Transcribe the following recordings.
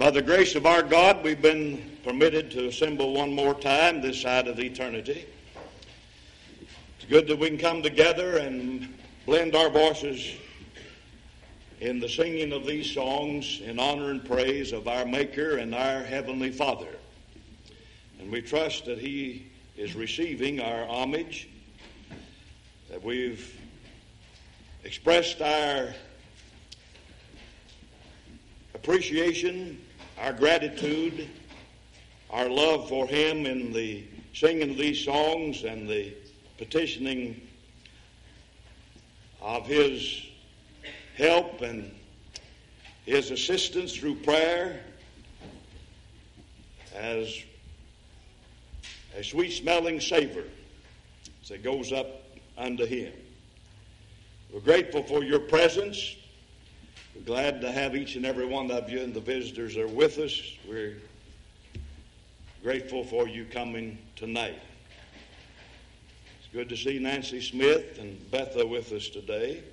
By the grace of our God, we've been permitted to assemble one more time this side of eternity. It's good that we can come together and blend our voices in the singing of these songs in honor and praise of our Maker and our Heavenly Father. And we trust that He is receiving our homage, that we've expressed our appreciation, our gratitude, our love for Him in the singing of these songs and the petitioning of His help and His assistance through prayer as a sweet-smelling savor as it goes up unto Him. We're grateful for your presence. We're glad to have each and every one of you, and the visitors are with us. We're grateful for you coming tonight. It's good to see Nancy Smith and Betha with us today,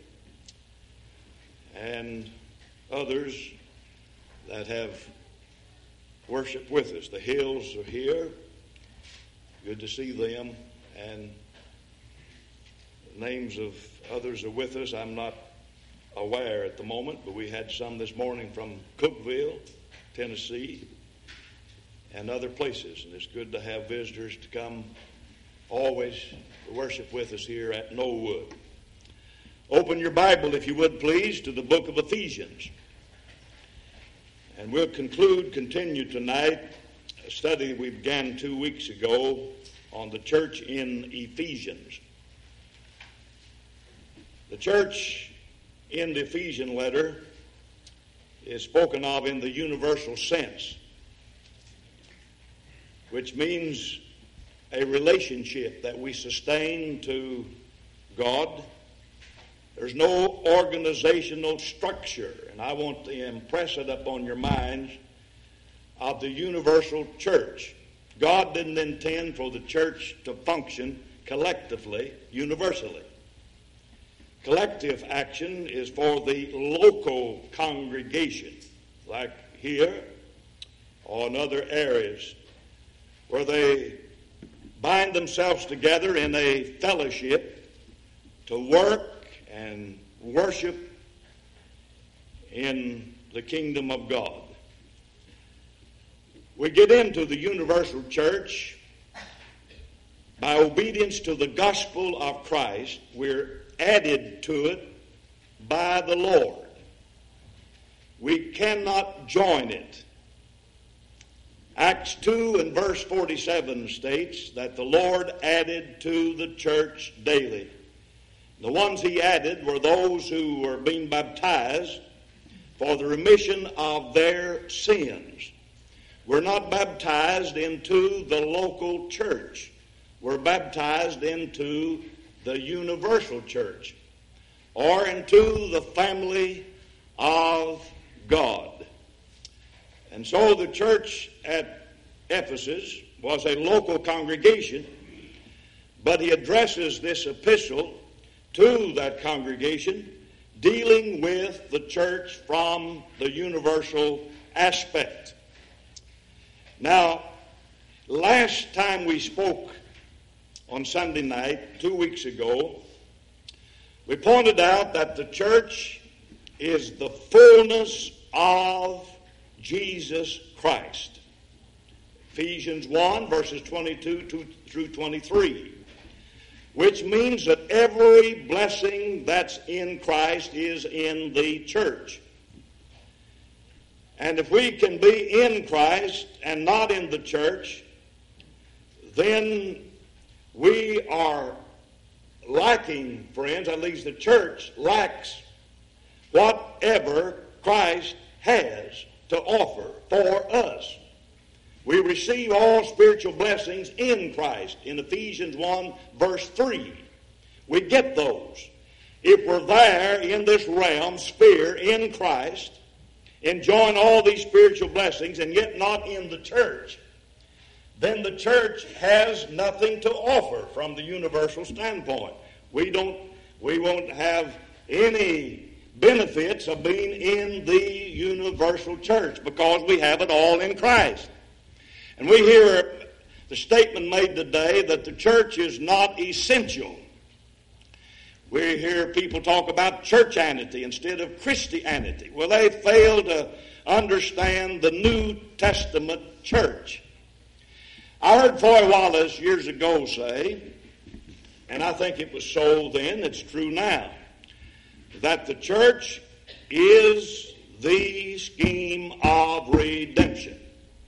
and others that have worshiped with us. The Hills are here. Good to see them, and the names of others are with us. I'm not aware at the moment, but we had some this morning from Cookeville, Tennessee, and other places. And it's good to have visitors to come always to worship with us here at Knollwood. Open your Bible, if you would please, to the book of Ephesians. And we'll continue tonight a study we began 2 weeks ago on the church in Ephesians. The church in the Ephesian letter is spoken of in the universal sense, which means a relationship that we sustain to God. There's no organizational structure, and I want to impress it upon your minds, of the universal church. God didn't intend for the church to function collectively, universally. Collective action is for the local congregation, like here or in other areas, where they bind themselves together in a fellowship to work and worship in the kingdom of God. We get into the universal church by obedience to the gospel of Christ. We're added to it by the Lord. We cannot join it. Acts 2 and verse 47 states that the Lord added to the church daily. The ones He added were those who were being baptized for the remission of their sins. We're not baptized into the local church. We're baptized into the universal church, or into the family of God. And so the church at Ephesus was a local congregation, but he addresses this epistle to that congregation, dealing with the church from the universal aspect. Now, last time we spoke on Sunday night, 2 weeks ago, we pointed out that the church is the fullness of Jesus Christ. Ephesians 1, verses 22 through 23, which means that every blessing that's in Christ is in the church. And if we can be in Christ and not in the church, then we are lacking, friends, at least the church lacks whatever Christ has to offer for us. We receive all spiritual blessings in Christ. In Ephesians 1, verse 3, we get those. If we're there in this realm, sphere, in Christ, enjoying all these spiritual blessings, and yet not in the church, then the church has nothing to offer from the universal standpoint. We won't have any benefits of being in the universal church, because we have it all in Christ. And we hear the statement made today that the church is not essential. We hear people talk about churchianity instead of Christianity. Well, they fail to understand the New Testament church. I heard Foy Wallace years ago say, and I think it was so then, it's true now, that the church is the scheme of redemption.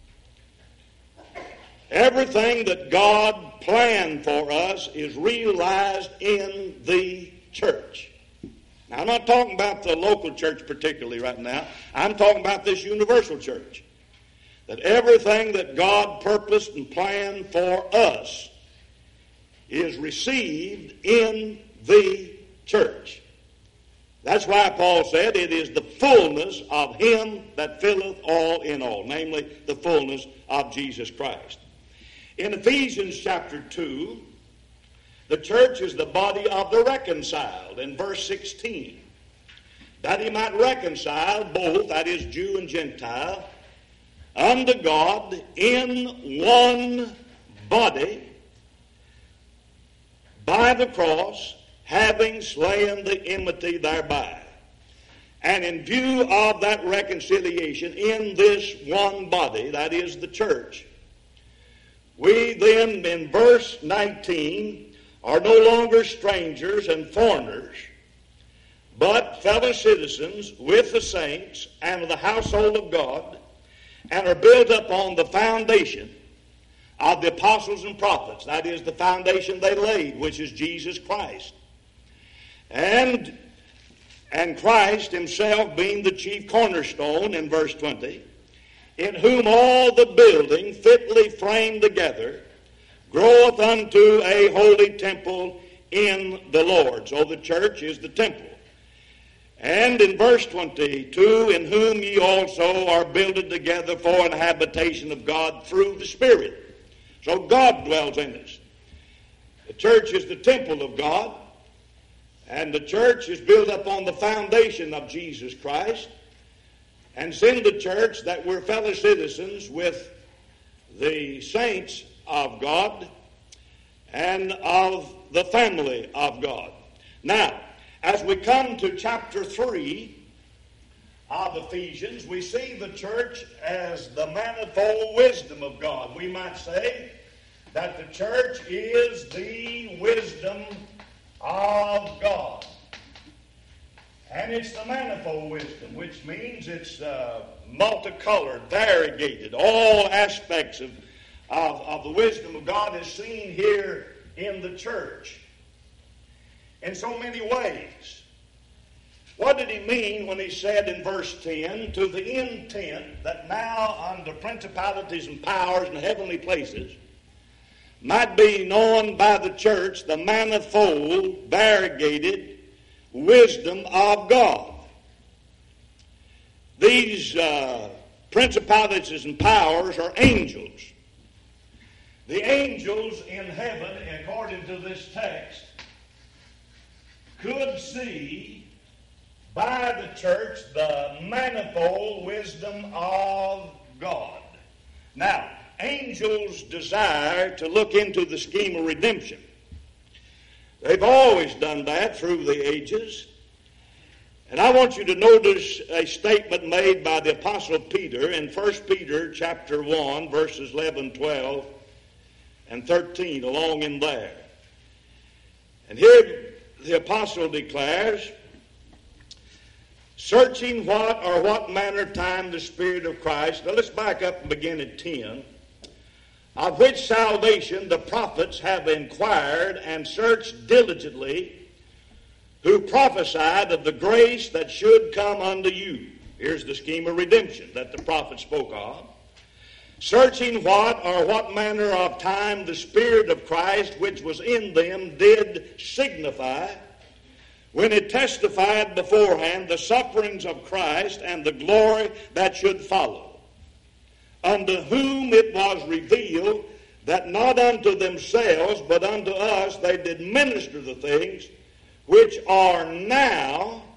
Everything that God planned for us is realized in the church. Now, I'm not talking about the local church particularly right now. I'm talking about this universal church. That everything that God purposed and planned for us is received in the church. That's why Paul said it is the fullness of him that filleth all in all, namely the fullness of Jesus Christ. In Ephesians chapter 2, the church is the body of the reconciled in verse 16. That he might reconcile both, that is Jew and Gentile, unto God in one body by the cross, having slain the enmity thereby. And in view of that reconciliation in this one body, that is the church, we then in verse 19 are no longer strangers and foreigners, but fellow citizens with the saints and of the household of God, and are built up on the foundation of the apostles and prophets. That is the foundation they laid, which is Jesus Christ. And Christ himself being the chief cornerstone in verse 20, in whom all the building fitly framed together groweth unto a holy temple in the Lord. So the church is the temple. And in verse 22, in whom ye also are builded together for an habitation of God through the Spirit. So God dwells in us. The church is the temple of God, and the church is built up on the foundation of Jesus Christ. And it's in the church that we're fellow citizens with the saints of God and of the family of God. Now, as we come to chapter 3 of Ephesians, we see the church as the manifold wisdom of God. We might say that the church is the wisdom of God. And it's the manifold wisdom, which means it's multicolored, variegated. All aspects of the wisdom of God is seen here in the church in so many ways. What did he mean when he said in verse 10, to the intent that now unto principalities and powers in heavenly places might be known by the church the manifold, variegated wisdom of God. These principalities and powers are angels. The angels in heaven, according to this text, could see by the church the manifold wisdom of God. Now, angels desire to look into the scheme of redemption. They've always done that through the ages. And I want you to notice a statement made by the Apostle Peter in 1 Peter chapter 1, verses 11, 12, and 13, along in there. And here the apostle declares, searching what manner of time the Spirit of Christ. Now let's back up and begin at 10. Of which salvation the prophets have inquired and searched diligently, who prophesied of the grace that should come unto you. Here's the scheme of redemption that the prophet spoke of. Searching what manner of time the Spirit of Christ which was in them did signify, when it testified beforehand the sufferings of Christ and the glory that should follow, unto whom it was revealed that not unto themselves but unto us they did minister the things which are now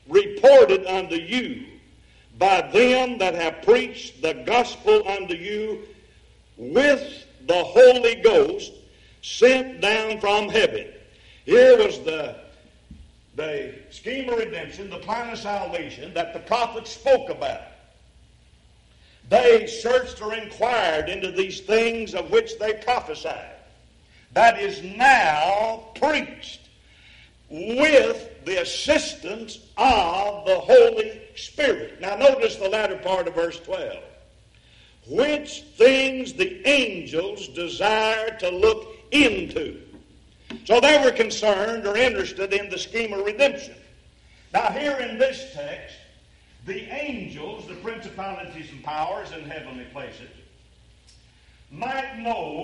reported unto you by them that have preached the gospel unto you with the Holy Ghost sent down from heaven. Here was the scheme of redemption, the plan of salvation that the prophets spoke about. They searched or inquired into these things of which they prophesied. That is now preached with the assistance of the Holy Spirit. Now notice the latter part of verse 12. Which things the angels desire to look into. So they were concerned or interested in the scheme of redemption. Now here in this text, the angels, the principalities and powers in heavenly places, might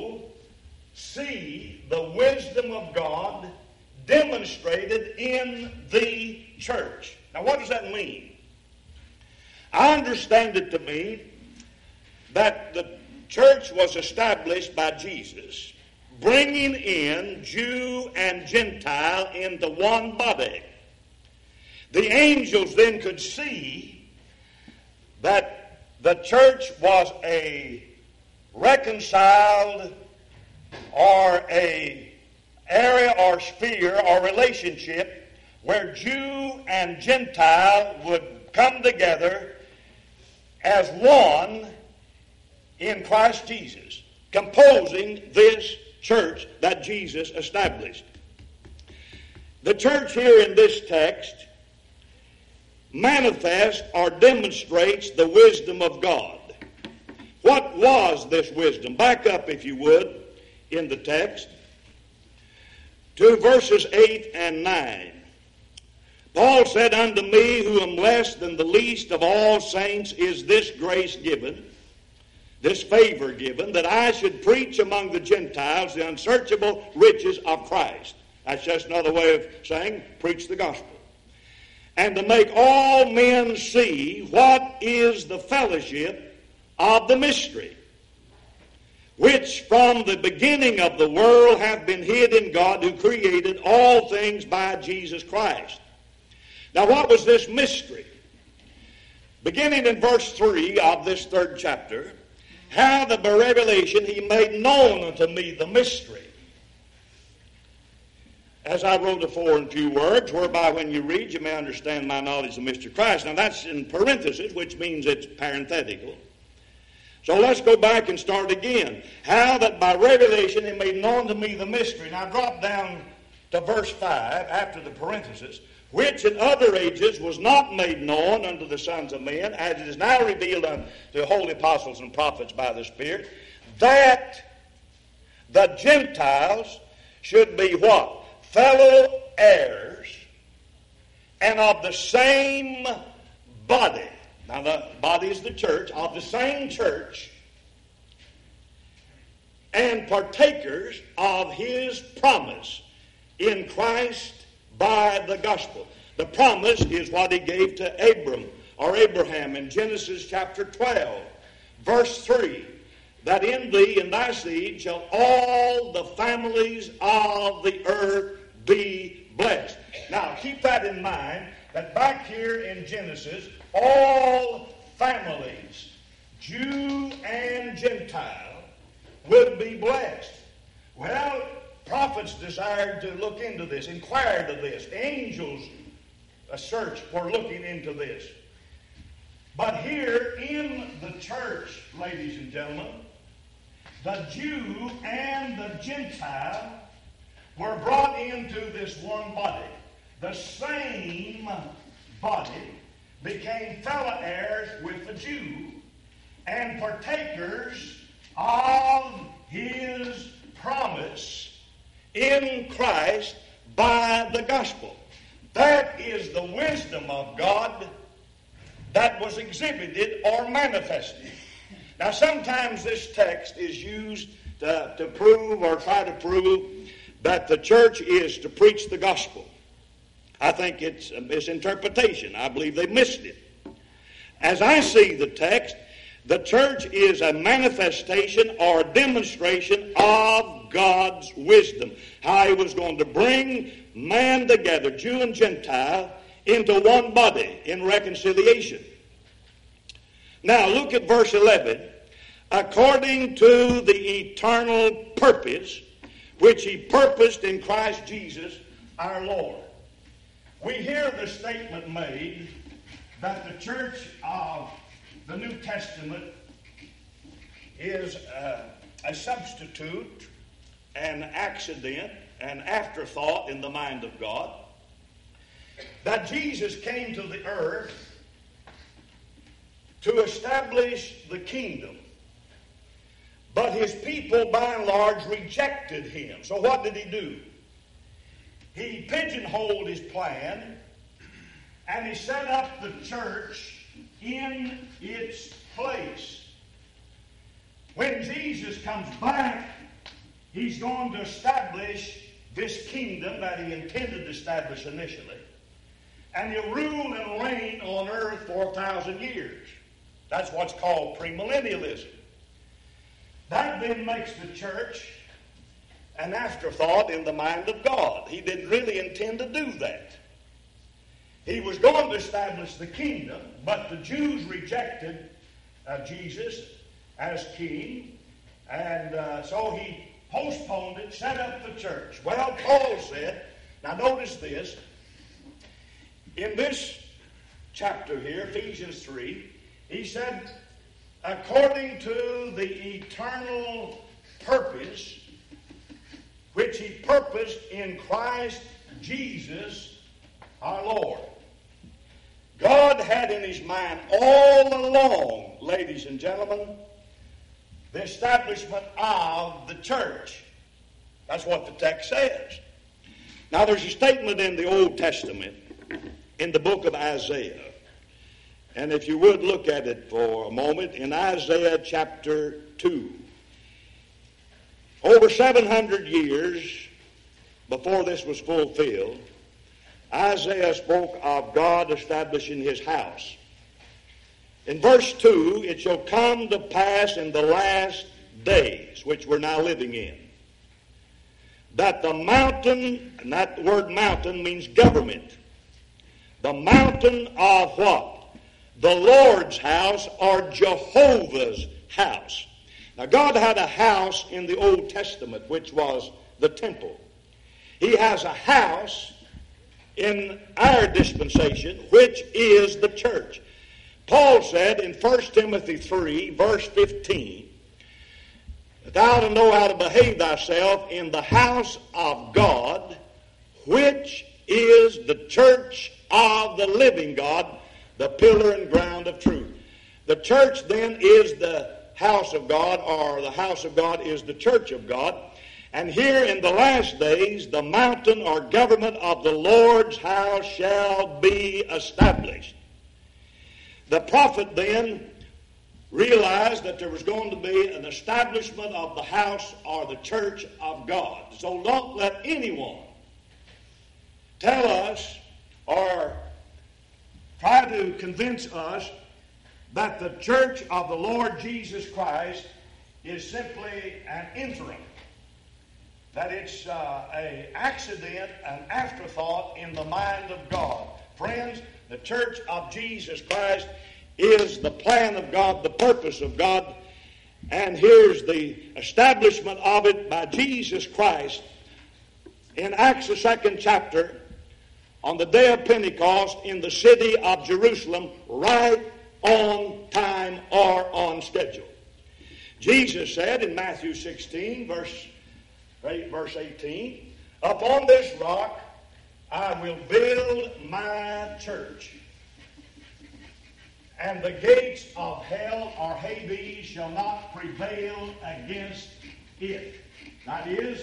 see the wisdom of God demonstrated in the church. Now what does that mean? I understand it to mean that the church was established by Jesus, bringing in Jew and Gentile into one body. The angels then could see that the church was a reconciled or a area or sphere or relationship where Jew and Gentile would come together as one in Christ Jesus, composing this church that Jesus established. The church here in this text manifests or demonstrates the wisdom of God. What was this wisdom? Back up, if you would, in the text to verses 8 and 9. Paul said, Unto me, who am less than the least of all saints, is this grace given, this favor given, that I should preach among the Gentiles the unsearchable riches of Christ. That's just another way of saying, preach the gospel. And to make all men see what is the fellowship of the mystery, which from the beginning of the world hath been hid in God, who created all things by Jesus Christ. Now what was this mystery? Beginning in verse 3 of this 3rd chapter, how the by revelation he made known unto me the mystery. As I wrote afore in few words, whereby when you read you may understand my knowledge of the mystery of Christ. Now that's in parentheses, which means it's parenthetical. So let's go back and start again. How that by revelation he made known to me the mystery. Now drop down to verse 5 after the parenthesis, which in other ages was not made known unto the sons of men, as it is now revealed unto the holy apostles and prophets by the Spirit, that the Gentiles should be what? Fellow heirs, and of the same body. Now the body is the church, of the same church, and partakers of his promise in Christ by the gospel. The promise is what he gave to Abram or Abraham in Genesis chapter 12, verse 3, that in thee and thy seed shall all the families of the earth be blessed. Now keep that in mind, that back here in Genesis, all families, Jew and Gentile, would be blessed. Well, prophets desired to look into this, inquired of this. Angels, a search for looking into this. But here in the church, ladies and gentlemen, the Jew and the Gentile were brought into this one body. The same body became fellow heirs with the Jew and partakers of his promise in Christ by the gospel. That is the wisdom of God that was exhibited or manifested. Now sometimes this text is used to prove or try to prove that the church is to preach the gospel. I think it's a misinterpretation. I believe they missed it. As I see the text, the church is a manifestation or a demonstration of God's wisdom. How he was going to bring man together, Jew and Gentile, into one body in reconciliation. Now look at verse 11. According to the eternal purpose which he purposed in Christ Jesus our Lord. We hear the statement made that the church of the New Testament is a substitute, an accident, an afterthought in the mind of God. That Jesus came to the earth to establish the kingdom. But his people, by and large, rejected him. So what did he do? He pigeonholed his plan, and he set up the church in its place. When Jesus comes back, he's going to establish this kingdom that he intended to establish initially. And he'll rule and reign on earth for 1,000 years. That's what's called premillennialism. That then makes the church an afterthought in the mind of God. He didn't really intend to do that. He was going to establish the kingdom, but the Jews rejected Jesus as king, and so he postponed it, set up the church. Well, Paul said, now notice this, in this chapter here, Ephesians 3, he said, according to the eternal purpose which he purposed in Christ Jesus our Lord. God had in his mind all along, ladies and gentlemen, the establishment of the church. That's what the text says. Now there's a statement in the Old Testament, in the book of Isaiah. And if you would look at it for a moment, in Isaiah chapter 2. Over 700 years before this was fulfilled, Isaiah spoke of God establishing his house. In verse 2, it shall come to pass in the last days, which we're now living in, that the mountain, and that word mountain means government, the mountain of what? The Lord's house, or Jehovah's house. Now God had a house in the Old Testament, which was the temple. He has a house in our dispensation, which is the church. Paul said in 1 Timothy 3, verse 15, thou art to know how to behave thyself in the house of God, which is the church of the living God, the pillar and ground of truth. The church then is the house of God, or the house of God is the church of God. And here in the last days, the mountain or government of the Lord's house shall be established. The prophet then realized that there was going to be an establishment of the house or the church of God. So don't let anyone tell us or try to convince us that the church of the Lord Jesus Christ is simply an interim, that it's an accident, an afterthought in the mind of God. Friends, the church of Jesus Christ is the plan of God, the purpose of God, and here's the establishment of it by Jesus Christ in Acts the 2nd chapter on the day of Pentecost in the city of Jerusalem, right on time or on schedule. Jesus said in Matthew 16, verse 18, upon this rock I will build my church, and the gates of hell or Hades shall not prevail against it. That is,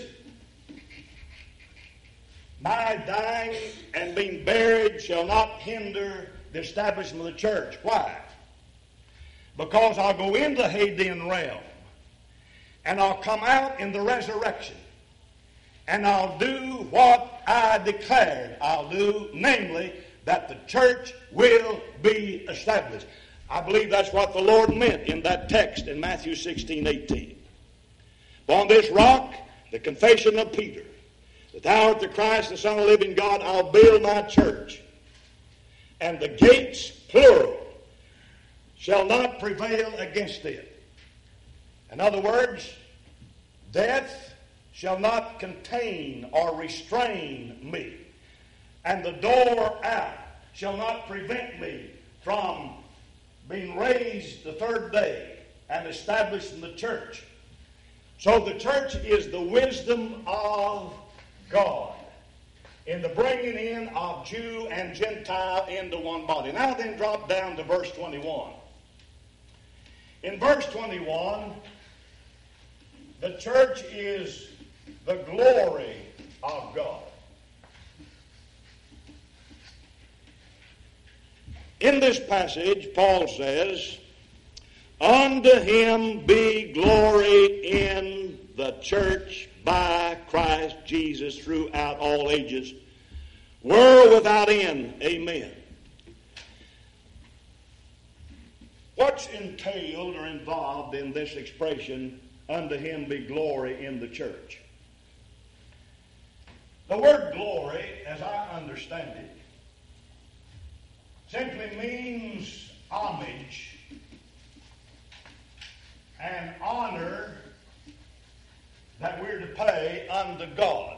my dying and being buried shall not hinder the establishment of the church. Why? Because I'll go into the Hadean realm, and I'll come out in the resurrection, and I'll do what I declared I'll do, namely, that the church will be established. I believe that's what the Lord meant in that text in Matthew 16:18. Upon this rock, the confession of Peter, that thou art the Christ, the Son of the living God, I'll build my church, and the gates, plural, shall not prevail against it. In other words, death shall not contain or restrain me, and the door out shall not prevent me from being raised the third day and established in the church. So the church is the wisdom of God in the bringing in of Jew and Gentile into one body. Now then, drop down to verse 21. In verse 21, the church is the glory of God. In this passage, Paul says, unto him be glory in the church by Christ Jesus throughout all ages, world without end. Amen. What's entailed or involved in this expression, unto him be glory in the church? The word glory, as I understand it, simply means homage and honor that we're to pay unto God.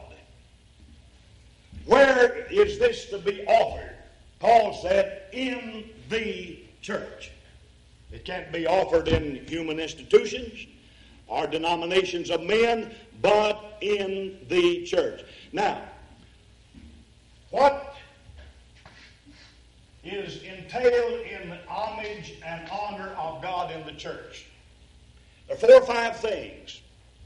Where is this to be offered? Paul said, in the church. It can't be offered in human institutions or denominations of men, but in the church. Now, what is entailed in the homage and honor of God in the church? There are 4 or 5 things.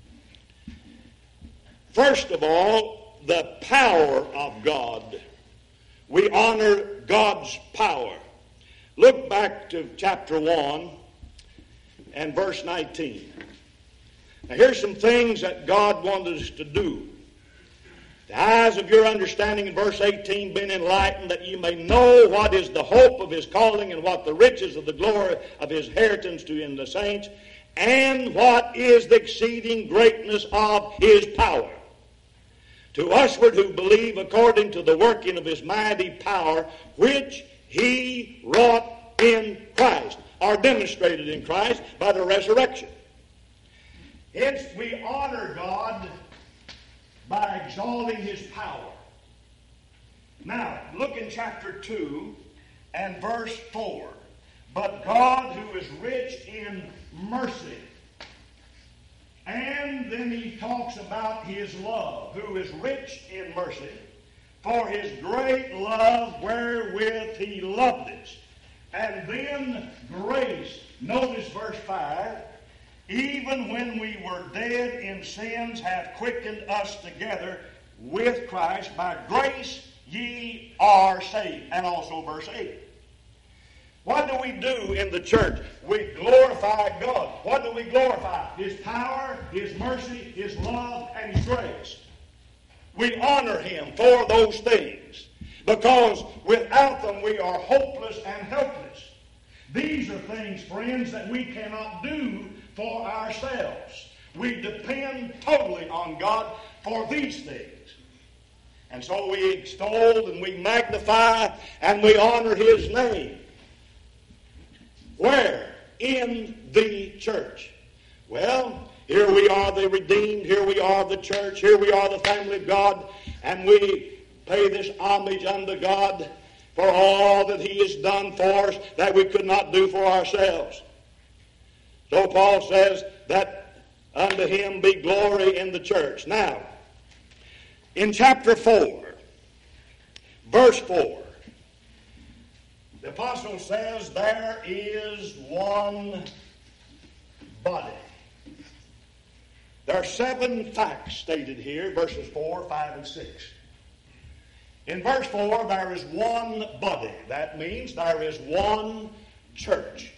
First of all, the power of God. We honor God's power. Look back to chapter 1 and verse 19. Now here's some things that God wanted us to do. The eyes of your understanding in verse 18 being enlightened, that you may know what is the hope of his calling and what the riches of the glory of his inheritance to in the saints, and what is the exceeding greatness of his power. To usward who believe according to the working of his mighty power, which he wrought in Christ, or demonstrated in Christ by the resurrection. Hence we honor God by exalting his power. Now, look in chapter 2 and verse 4. But God, who is rich in mercy. And then he talks about his love, who is rich in mercy, for his great love wherewith he loved us. And then grace. Notice verse 5. Even when we were dead in sins, hath quickened us together with Christ. By grace ye are saved. And also verse 8. What do we do in the church? We glorify God. What do we glorify? His power, his mercy, his love, and his grace. We honor him for those things, because without them we are hopeless and helpless. These are things, friends, that we cannot do for ourselves. We depend totally on God for these things. And so we extol and we magnify and we honor his name. Where? In the church. Well, here we are the redeemed, here we are the church, here we are the family of God, and we pay this homage unto God for all that he has done for us that we could not do for ourselves. So Paul says that unto him be glory in the church. Now, in chapter 4, verse 4, the apostle says there is one body. There are 7 facts stated here, verses 4, 5, and 6. In verse 4, there is one body. That means there is one church.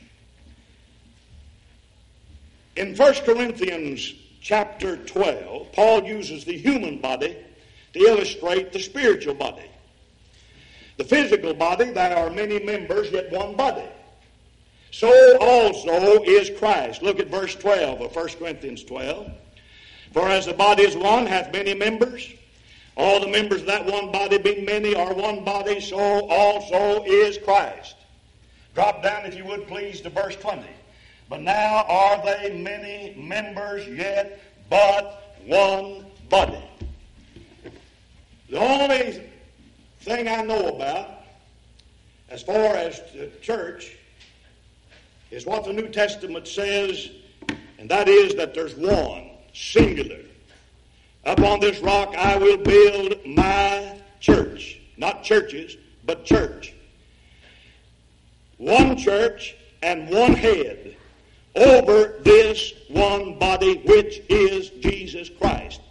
In 1 Corinthians chapter 12, Paul uses the human body to illustrate the spiritual body. The physical body, there are many members, yet one body. So also is Christ. Look at verse 12 of 1 Corinthians 12. For as the body is one, hath many members, All the members of that one body, being many, are one body, so also is Christ. Drop down, if you would, please, to verse 20. But now are they many members, yet but one body. The only thing I know about as far as the church is what the New Testament says, and that is that there's one, singular. Upon this rock I will build my church. Not churches, but church. One church and one head over this one body, which is Jesus Christ.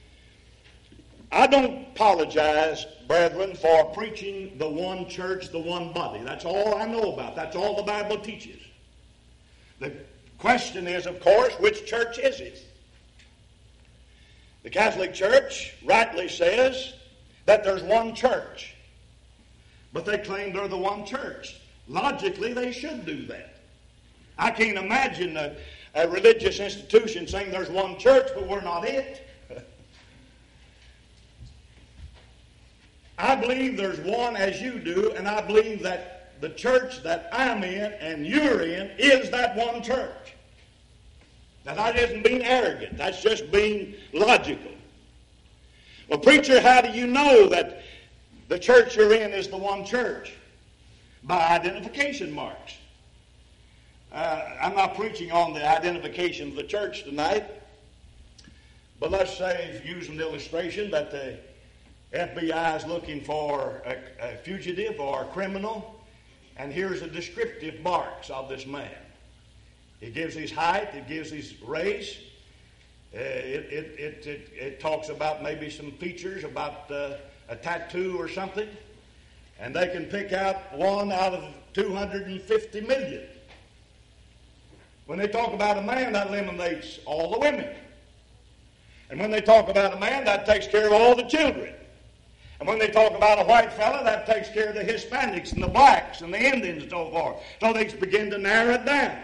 I don't apologize, brethren, for preaching the one church, the one body. That's all I know about. That's all the Bible teaches. The question is, of course, which church is it? The Catholic Church rightly says that there's one church, but they claim they're the one church. Logically, they should do that. I can't imagine a religious institution saying there's one church, but we're not it. I believe there's one as you do, and I believe that the church that I'm in and you're in is that one church. Now, that isn't being arrogant. That's just being logical. Well, preacher, how do you know that the church you're in is the one church? By identification marks. I'm not preaching on the identification of the church tonight, but let's say, use an illustration, that the FBI is looking for a fugitive or a criminal, and here's the descriptive marks of this man. It gives his height, it gives his race, it talks about maybe some features, about a tattoo or something, and they can pick out one out of 250 million. When they talk about a man, that eliminates all the women. And when they talk about a man, that takes care of all the children. And when they talk about a white fella, that takes care of the Hispanics and the blacks and the Indians and so forth. So they begin to narrow it down.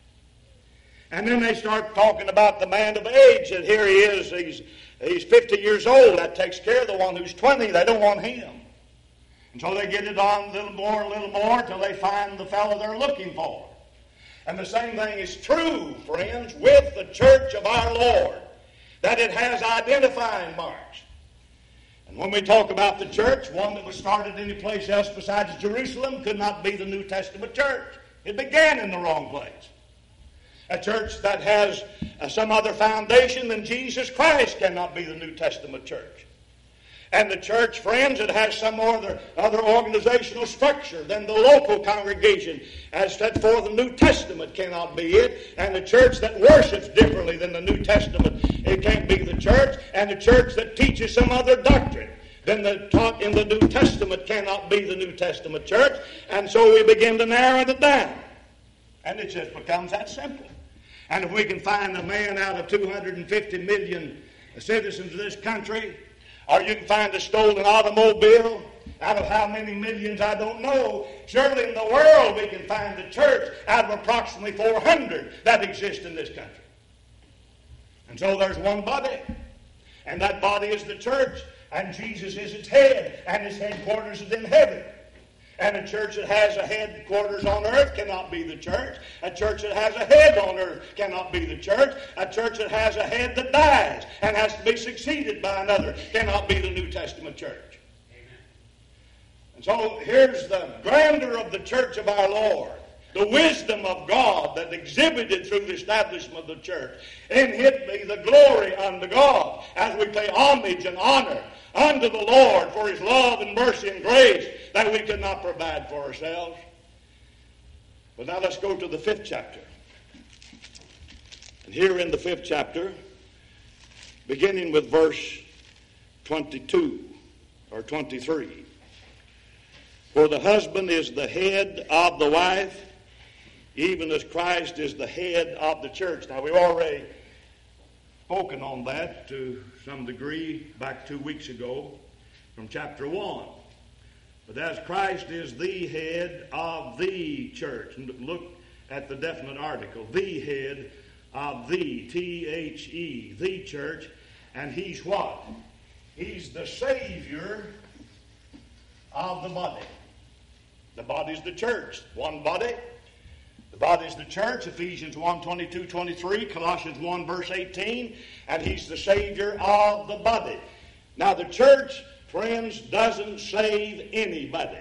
And then they start talking about the man of age, and here he is, he's 50 years old. That takes care of the one who's 20. They don't want him. And so they get it on a little more, till they find the fellow they're looking for. And the same thing is true, friends, with the church of our Lord, that it has identifying marks. And when we talk about the church, one that was started any place else besides Jerusalem could not be the New Testament church. It began in the wrong place. A church that has some other foundation than Jesus Christ cannot be the New Testament church. And the church, friends, that has some other organizational structure than the local congregation as set forth in the New Testament cannot be it. And the church that worships differently than the New Testament, it can't be the church. And the church that teaches some other doctrine than the taught in the New Testament cannot be the New Testament church. And so we begin to narrow it down. And it just becomes that simple. And if we can find a man out of 250 million citizens of this country, or you can find a stolen automobile out of how many millions I don't know, surely in the world we can find the church out of approximately 400 that exist in this country. And so there's one body, and that body is the church, and Jesus is its head, and his headquarters is in heaven. And a church that has a headquarters on earth cannot be the church. A church that has a head on earth cannot be the church. A church that has a head that dies and has to be succeeded by another cannot be the New Testament church. Amen. And so here's the grandeur of the church of our Lord, the wisdom of God that exhibited through the establishment of the church. In it be the glory unto God as we pay homage and honor unto the Lord for his love and mercy and grace that we could not provide for ourselves. But now let's go to the 5th chapter. And here in the 5th chapter, beginning with verse 22 or 23, for the husband is the head of the wife, even as Christ is the head of the church. Now, we've already spoken on that to some degree back 2 weeks ago from chapter 1. But as Christ is the head of the church, and look at the definite article, the head of the, T-H-E, the church, and he's what? He's the Savior of the body. The body's the church. One body. The body's the church. Ephesians 1:22-23, Colossians 1 verse 18. And He's the Savior of the body. Now the church, friends, doesn't save anybody.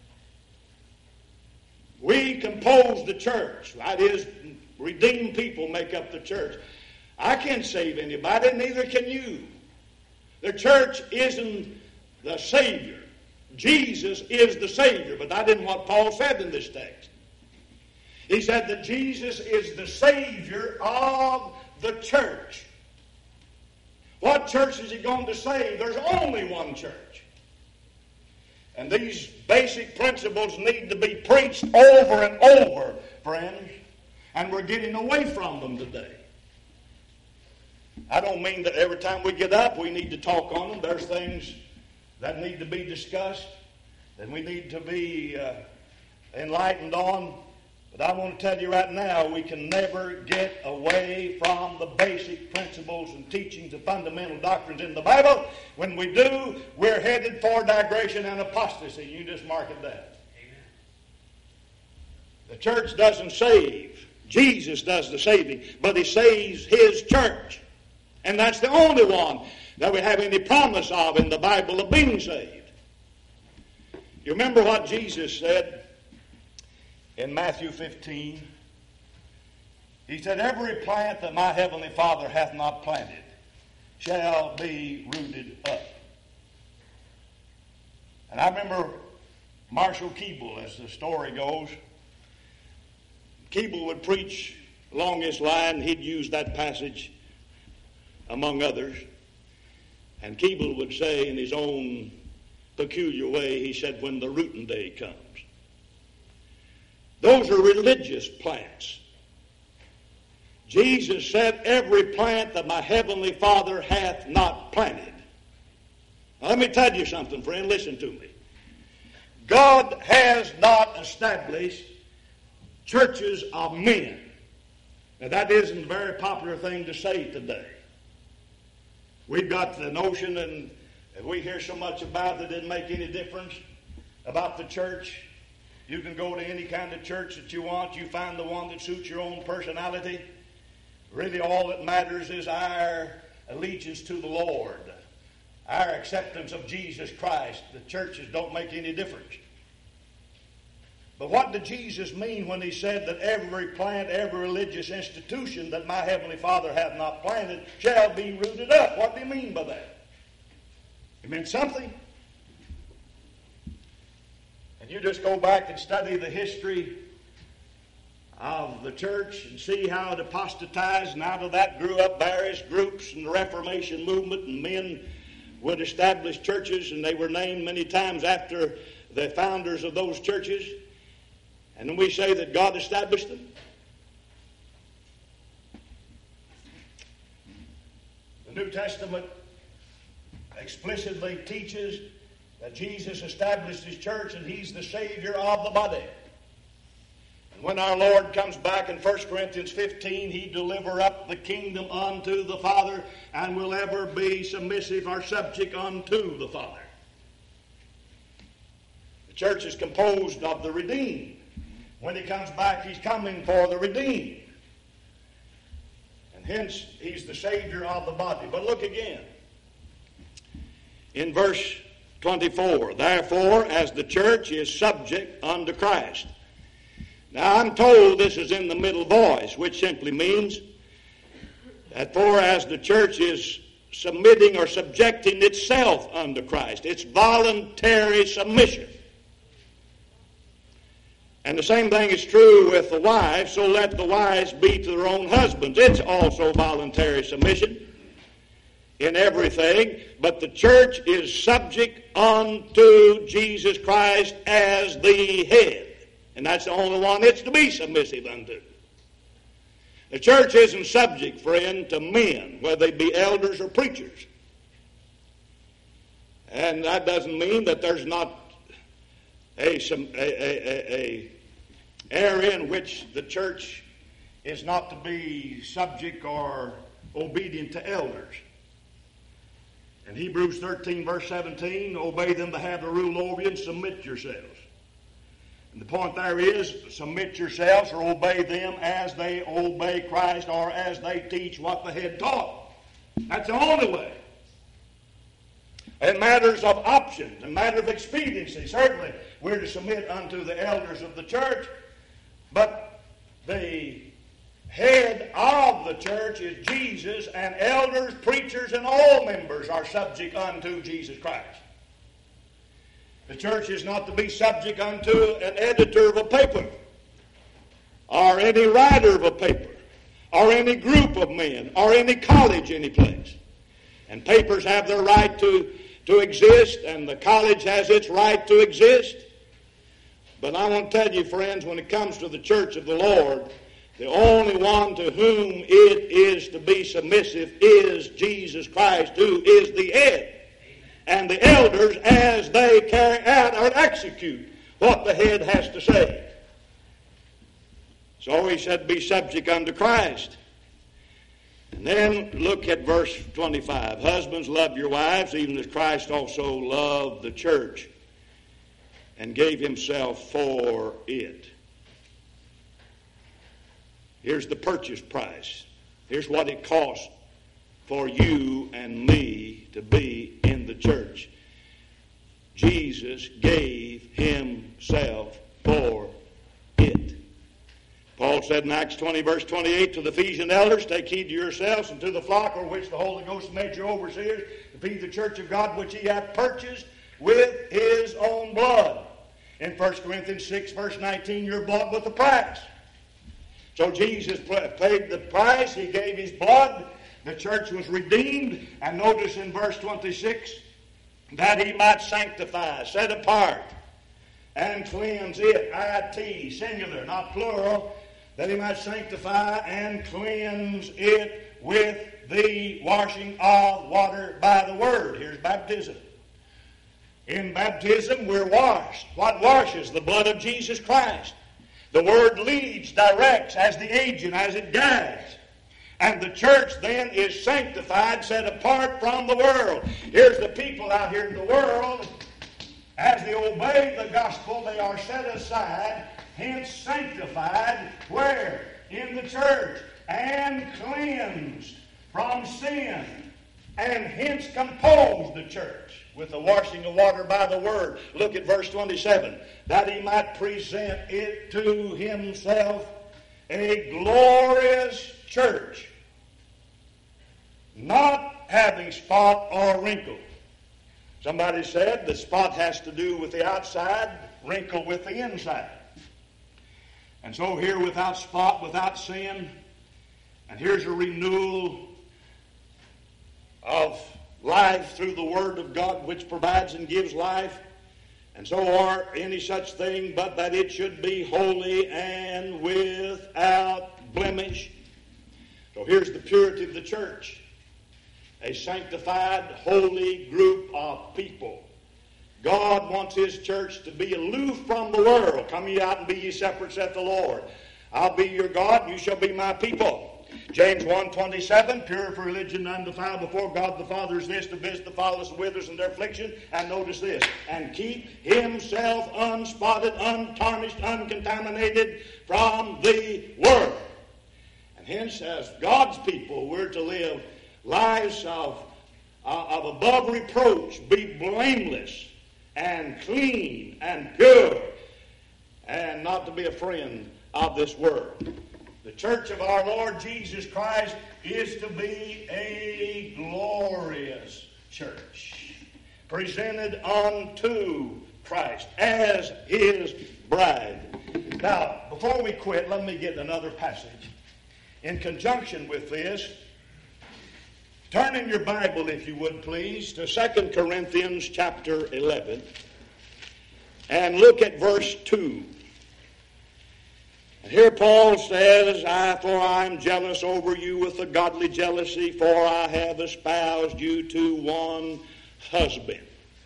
We compose the church. That is, redeemed people make up the church. I can't save anybody, neither can you. The church isn't the Savior. Jesus is the Savior, but that isn't what Paul said in this text. He said that Jesus is the Savior of the church. What church is He going to save? There's only one church. And these basic principles need to be preached over and over, friends, and we're getting away from them today. I don't mean that every time we get up we need to talk on them. There's things that need to be discussed, that we need to be enlightened on. But I want to tell you right now, we can never get away from the basic principles and teachings of fundamental doctrines in the Bible. When we do, we're headed for digression and apostasy. You just mark it down. Amen. The church doesn't save. Jesus does the saving, but He saves His church. And that's the only one that we have any promise of in the Bible of being saved. You remember what Jesus said in Matthew 15? He said, "Every plant that my heavenly Father hath not planted shall be rooted up." And I remember Marshall Keeble, as the story goes. Keeble would preach along this line. He'd use that passage among others. And Keeble would say in his own peculiar way, he said, when the rooting day comes. Those are religious plants. Jesus said, every plant that my heavenly Father hath not planted. Now, let me tell you something, friend. Listen to me. God has not established churches of men. Now, that isn't a very popular thing to say today. We've got the notion, and we hear so much about it, it didn't make any difference about the church. You can go to any kind of church that you want. You find the one that suits your own personality. Really, all that matters is our allegiance to the Lord, our acceptance of Jesus Christ. The churches don't make any difference. But what did Jesus mean when He said that every plant, every religious institution that my heavenly Father hath not planted shall be rooted up? What did He mean by that? It meant something. And you just go back and study the history of the church and see how it apostatized, and out of that grew up various groups and the Reformation movement, and men would establish churches, and they were named many times after the founders of those churches. And then we say that God established them. The New Testament explicitly teaches that Jesus established His church and He's the Savior of the body. And when our Lord comes back in 1 Corinthians 15, He deliver up the kingdom unto the Father and will ever be submissive or subject unto the Father. The church is composed of the redeemed. When He comes back, He's coming for the redeemed. And hence, He's the Savior of the body. But look again. In verse 24, therefore, as the church is subject unto Christ. Now, I'm told this is in the middle voice, which simply means that for as the church is submitting or subjecting itself unto Christ, it's voluntary submission. And the same thing is true with the wives, so let the wives be to their own husbands. It's also voluntary submission in everything, but the church is subject unto Jesus Christ as the head. And that's the only one it's to be submissive unto. The church isn't subject, friend, to men, whether they be elders or preachers. And that doesn't mean that there's not a area in which the church is not to be subject or obedient to elders. In Hebrews 13, verse 17, obey them that have the rule over you and submit yourselves. And the point there is, submit yourselves or obey them as they obey Christ or as they teach what the head taught. That's the only way. In matters of options, in matter of expediency, certainly we're to submit unto the elders of the church, but the head of the church is Jesus, and elders, preachers, and all members are subject unto Jesus Christ. The church is not to be subject unto an editor of a paper, or any writer of a paper, or any group of men, or any college any place. And papers have their right to exist, and the college has its right to exist. But I want to tell you, friends, when it comes to the church of the Lord, the only one to whom it is to be submissive is Jesus Christ, who is the head. And the elders, as they carry out or execute what the head has to say. So he said, be subject unto Christ. And then look at verse 25. Husbands, love your wives, even as Christ also loved the church and gave himself for it. Here's the purchase price. Here's what it costs for you and me to be in the church. Jesus gave himself for it. Paul said in Acts 20, verse 28, to the Ephesian elders, take heed to yourselves and to the flock over which the Holy Ghost made you overseers, to feed the church of God which he hath purchased with his own blood. In 1 Corinthians 6, verse 19, you're bought with a price. So Jesus paid the price. He gave his blood. The church was redeemed. And notice in verse 26, that he might sanctify, set apart, and cleanse it. I-T, singular, not plural. That he might sanctify and cleanse it with the washing of water by the word. Here's baptism. In baptism, we're washed. What washes? The blood of Jesus Christ. The Word leads, directs, as the agent, as it guides. And the church then is sanctified, set apart from the world. Here's the people out here in the world. As they obey the gospel, they are set aside, hence sanctified, where? In the church. And cleansed from sin. And hence composed the church with the washing of water by the word. Look at verse 27. That he might present it to himself a glorious church, not having spot or wrinkle. Somebody said the spot has to do with the outside, wrinkle with the inside. And so here, without spot, without sin, and here's a renewal of life through the Word of God, which provides and gives life, and so are any such thing, but that it should be holy and without blemish. So here's the purity of the church. A sanctified, holy group of people. God wants his church to be aloof from the world. Come ye out and be ye separate, saith the Lord. I'll be your God, you shall be my people. James 1:27, pure for religion, undefiled before God the Father is this, to visit the fatherless and widows in their affliction. And notice this, and keep himself unspotted, untarnished, uncontaminated from the world. And hence, as God's people, we're to live lives of above reproach, be blameless and clean and pure, and not to be a friend of this world. The church of our Lord Jesus Christ is to be a glorious church, presented unto Christ as his bride. Now, before we quit, let me get another passage. In conjunction with this, turn in your Bible, if you would please, to 2 Corinthians chapter 11, and look at verse 2. And here Paul says, for I am jealous over you with a godly jealousy, for I have espoused you to one husband,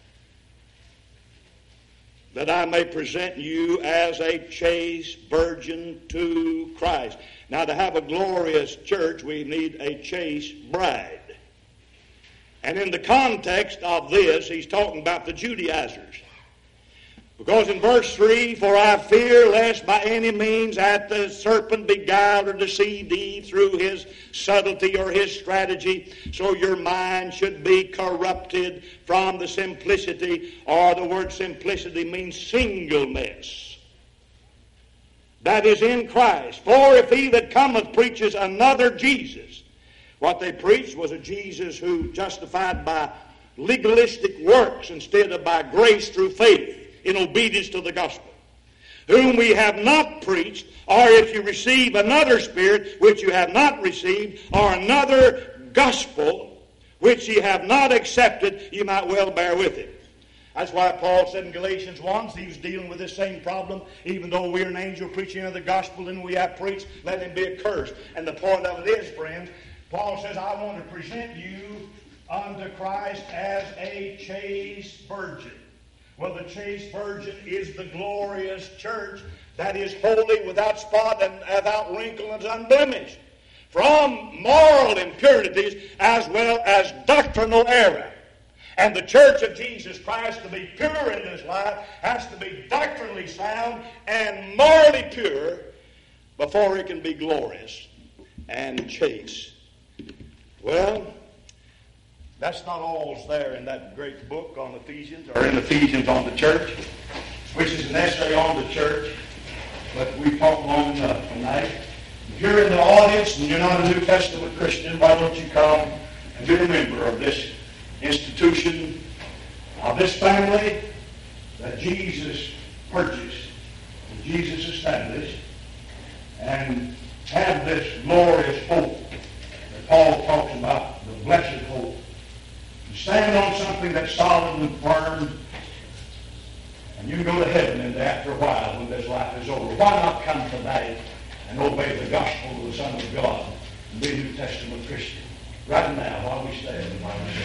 that I may present you as a chaste virgin to Christ. Now, to have a glorious church, we need a chaste bride. And in the context of this, he's talking about the Judaizers. Because in verse 3, for I fear lest by any means hath the serpent beguiled or deceived Eve through his subtlety or his strategy, so your mind should be corrupted from the simplicity, or the word simplicity means singleness, that is in Christ. For if he that cometh preaches another Jesus, what they preached was a Jesus who justified by legalistic works instead of by grace through faith, in obedience to the gospel, whom we have not preached, or if you receive another spirit which you have not received, or another gospel which ye have not accepted, you might well bear with it. That's why Paul said in Galatians 1, he was dealing with this same problem. Even though we're an angel preaching of the gospel and we have preached, let him be accursed. And the point of it is, friends, Paul says, I want to present you unto Christ as a chaste virgin. Well, the chaste virgin is the glorious church that is holy, without spot, and without wrinkle, and unblemished, from moral impurities as well as doctrinal error. And the church of Jesus Christ, to be pure in this life, has to be doctrinally sound and morally pure before it can be glorious and chaste. Well, that's not all that's there in that great book on Ephesians, or in Ephesians on the church, which is an essay on the church, but we've talked long enough tonight. If you're in the audience and you're not a New Testament Christian, why don't you come and be a member of this institution, of this family that Jesus purchased, that Jesus established, and have this glorious hope that Paul talks about, the blessed hope. Stand on something that's solid and firm, and you can go to heaven and after a while when this life is over. Why not come today and obey the gospel of the Son of God and be a New Testament Christian? Right now, while we stand.